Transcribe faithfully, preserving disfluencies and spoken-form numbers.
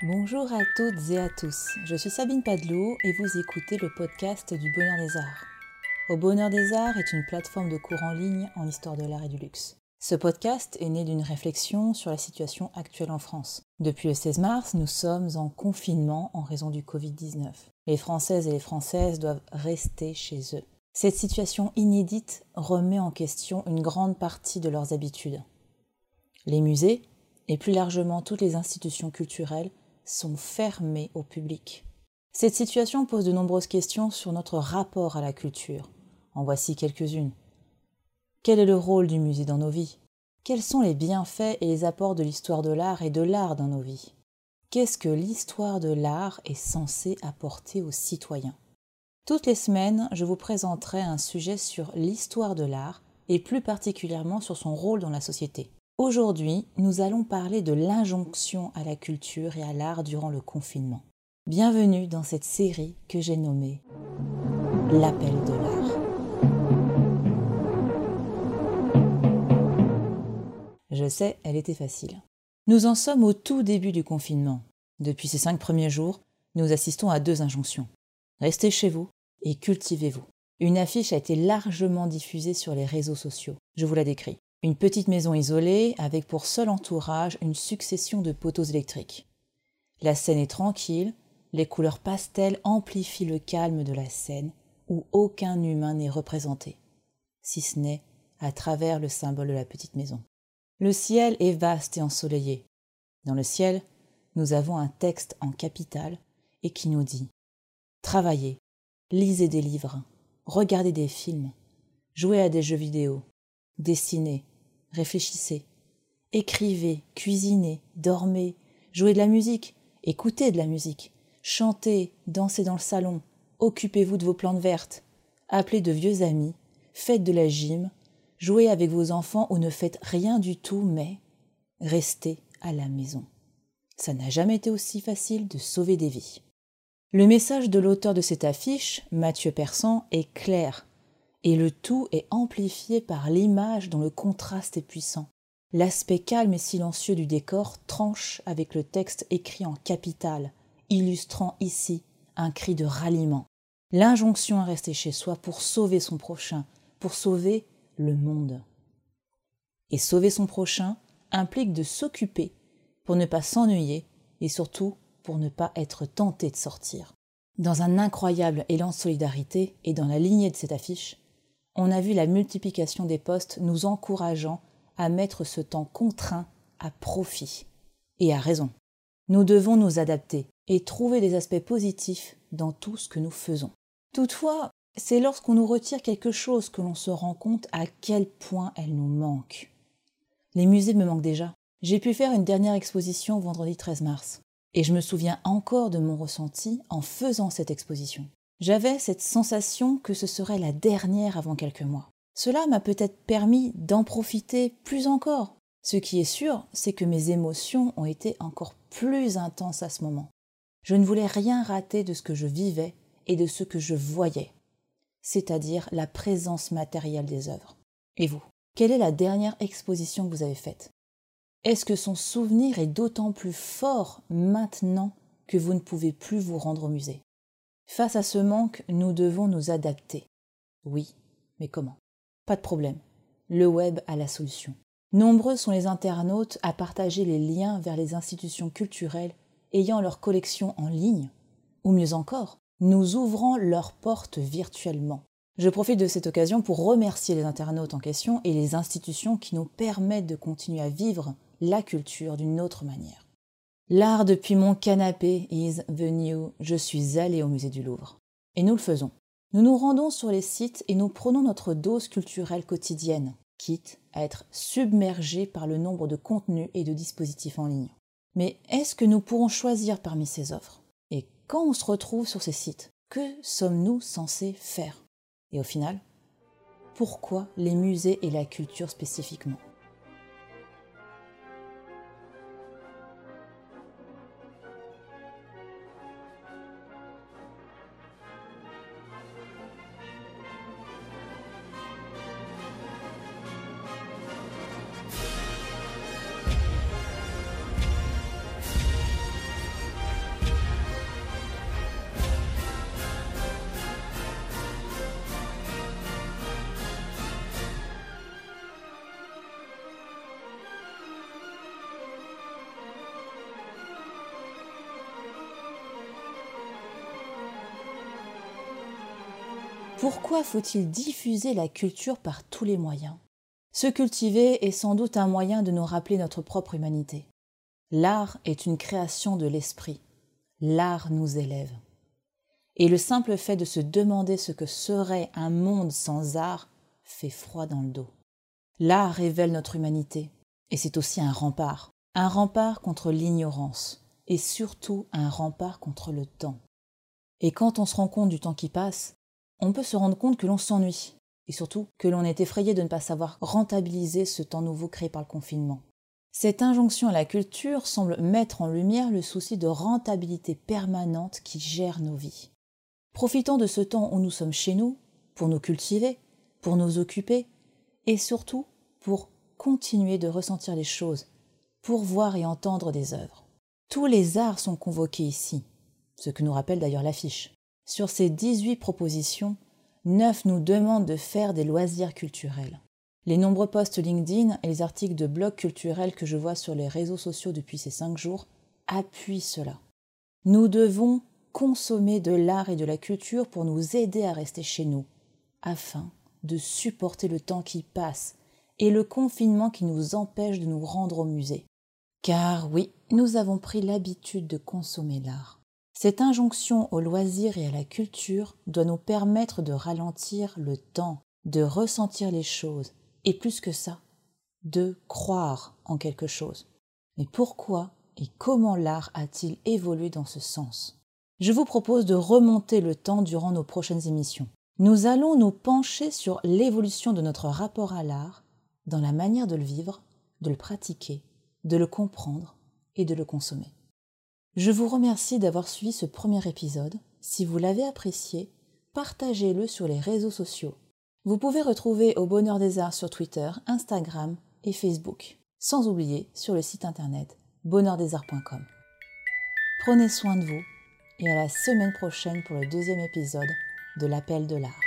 Bonjour à toutes et à tous, je suis Sabine Padelot et vous écoutez le podcast du Bonheur des Arts. Au Bonheur des Arts est une plateforme de cours en ligne en histoire de l'art et du luxe. Ce podcast est né d'une réflexion sur la situation actuelle en France. Depuis le seize mars, nous sommes en confinement en raison du covid dix-neuf. Les Françaises et les Françaises doivent rester chez eux. Cette situation inédite remet en question une grande partie de leurs habitudes. Les musées, et plus largement toutes les institutions culturelles, sont fermés au public. Cette situation pose de nombreuses questions sur notre rapport à la culture. En voici quelques-unes. Quel est le rôle du musée dans nos vies? Quels sont les bienfaits et les apports de l'histoire de l'art et de l'art dans nos vies? Qu'est-ce que l'histoire de l'art est censée apporter aux citoyens? Toutes les semaines, je vous présenterai un sujet sur l'histoire de l'art et plus particulièrement sur son rôle dans la société. Aujourd'hui, nous allons parler de l'injonction à la culture et à l'art durant le confinement. Bienvenue dans cette série que j'ai nommée « L'appel de l'art ». Je sais, elle était facile. Nous en sommes au tout début du confinement. Depuis ces cinq premiers jours, nous assistons à deux injonctions. Restez chez vous et cultivez-vous. Une affiche a été largement diffusée sur les réseaux sociaux. Je vous la décris. Une petite maison isolée avec pour seul entourage une succession de poteaux électriques. La scène est tranquille, les couleurs pastel amplifient le calme de la scène où aucun humain n'est représenté, si ce n'est à travers le symbole de la petite maison. Le ciel est vaste et ensoleillé. Dans le ciel, nous avons un texte en capitale et qui nous dit « Travaillez, lisez des livres, regardez des films, jouez à des jeux vidéo, dessinez, réfléchissez, écrivez, cuisinez, dormez, jouez de la musique, écoutez de la musique, chantez, dansez dans le salon, occupez-vous de vos plantes vertes, appelez de vieux amis, faites de la gym, jouez avec vos enfants ou ne faites rien du tout, mais restez à la maison. Ça n'a jamais été aussi facile de sauver des vies. » Le message de l'auteur de cette affiche, Mathieu Persan, est clair. Et le tout est amplifié par l'image dont le contraste est puissant. L'aspect calme et silencieux du décor tranche avec le texte écrit en capitale, illustrant ici un cri de ralliement. L'injonction à rester chez soi pour sauver son prochain, pour sauver le monde. Et sauver son prochain implique de s'occuper pour ne pas s'ennuyer et surtout pour ne pas être tenté de sortir. Dans un incroyable élan de solidarité et dans la lignée de cette affiche, on a vu la multiplication des posts nous encourageant à mettre ce temps contraint à profit. Et à raison. Nous devons nous adapter et trouver des aspects positifs dans tout ce que nous faisons. Toutefois, c'est lorsqu'on nous retire quelque chose que l'on se rend compte à quel point elle nous manque. Les musées me manquent déjà. J'ai pu faire une dernière exposition vendredi treize mars. Et je me souviens encore de mon ressenti en faisant cette exposition. J'avais cette sensation que ce serait la dernière avant quelques mois. Cela m'a peut-être permis d'en profiter plus encore. Ce qui est sûr, c'est que mes émotions ont été encore plus intenses à ce moment. Je ne voulais rien rater de ce que je vivais et de ce que je voyais, c'est-à-dire la présence matérielle des œuvres. Et vous, quelle est la dernière exposition que vous avez faite? Est-ce que son souvenir est d'autant plus fort maintenant que vous ne pouvez plus vous rendre au musée? Face à ce manque, nous devons nous adapter. Oui, mais comment? Pas de problème. Le web a la solution. Nombreux sont les internautes à partager les liens vers les institutions culturelles ayant leur collection en ligne. Ou mieux encore, nous ouvrons leurs portes virtuellement. Je profite de cette occasion pour remercier les internautes en question et les institutions qui nous permettent de continuer à vivre la culture d'une autre manière. L'art depuis mon canapé is the new. Je suis allée au musée du Louvre. Et nous le faisons. Nous nous rendons sur les sites et nous prenons notre dose culturelle quotidienne, quitte à être submergés par le nombre de contenus et de dispositifs en ligne. Mais est-ce que nous pourrons choisir parmi ces offres? Et quand on se retrouve sur ces sites, que sommes-nous censés faire? Et au final, pourquoi les musées et la culture spécifiquement? Pourquoi faut-il diffuser la culture par tous les moyens ? Se cultiver est sans doute un moyen de nous rappeler notre propre humanité. L'art est une création de l'esprit. L'art nous élève. Et le simple fait de se demander ce que serait un monde sans art fait froid dans le dos. L'art révèle notre humanité, et c'est aussi un rempart. Un rempart contre l'ignorance, et surtout un rempart contre le temps. Et quand on se rend compte du temps qui passe, on peut se rendre compte que l'on s'ennuie, et surtout que l'on est effrayé de ne pas savoir rentabiliser ce temps nouveau créé par le confinement. Cette injonction à la culture semble mettre en lumière le souci de rentabilité permanente qui gère nos vies. Profitons de ce temps où nous sommes chez nous, pour nous cultiver, pour nous occuper, et surtout pour continuer de ressentir les choses, pour voir et entendre des œuvres. Tous les arts sont convoqués ici, ce que nous rappelle d'ailleurs l'affiche. Sur ces dix-huit propositions, neuf nous demandent de faire des loisirs culturels. Les nombreux posts LinkedIn et les articles de blogs culturels que je vois sur les réseaux sociaux depuis ces cinq jours appuient cela. Nous devons consommer de l'art et de la culture pour nous aider à rester chez nous, afin de supporter le temps qui passe et le confinement qui nous empêche de nous rendre au musée. Car oui, nous avons pris l'habitude de consommer l'art. Cette injonction au loisir et à la culture doit nous permettre de ralentir le temps, de ressentir les choses, et plus que ça, de croire en quelque chose. Mais pourquoi et comment l'art a-t-il évolué dans ce sens ? Je vous propose de remonter le temps durant nos prochaines émissions. Nous allons nous pencher sur l'évolution de notre rapport à l'art, dans la manière de le vivre, de le pratiquer, de le comprendre et de le consommer. Je vous remercie d'avoir suivi ce premier épisode. Si vous l'avez apprécié, partagez-le sur les réseaux sociaux. Vous pouvez retrouver Au Bonheur des Arts sur Twitter, Instagram et Facebook, sans oublier sur le site internet bonheur des arts point com. Prenez soin de vous et à la semaine prochaine pour le deuxième épisode de l'Appel de l'Art.